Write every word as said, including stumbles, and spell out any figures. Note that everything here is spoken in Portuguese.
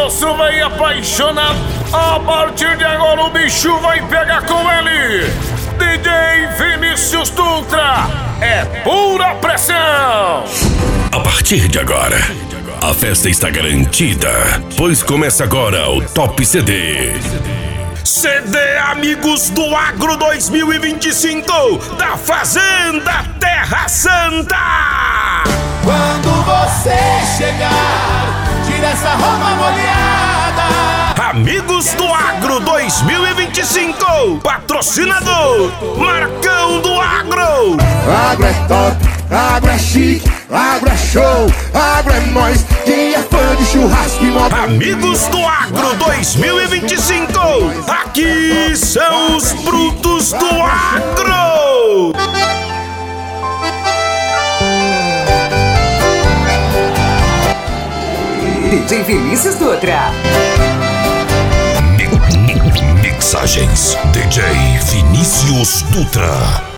moço vai apaixonar. A partir de agora o bicho vai pegar com ele. D J Vinícius Dutra, é pura pressão. A partir de agora, a festa está garantida, pois começa agora o Top C D. C D Amigos do Agro dois mil e vinte e cinco, da Fazenda Terra Santa. Quando você chegar, tira essa roupa molhada. Amigos do Agro dois mil e vinte e cinco, patrocinador Marcão do Agro. Agro é top, agro é chique, agro é show, agro é nós, quem é fã de churrasco e moto. Amigos do Agro dois mil e vinte e cinco, aqui são os brutos do agro. D J Vinícius Dutra. Mixagens D J Vinícius Dutra.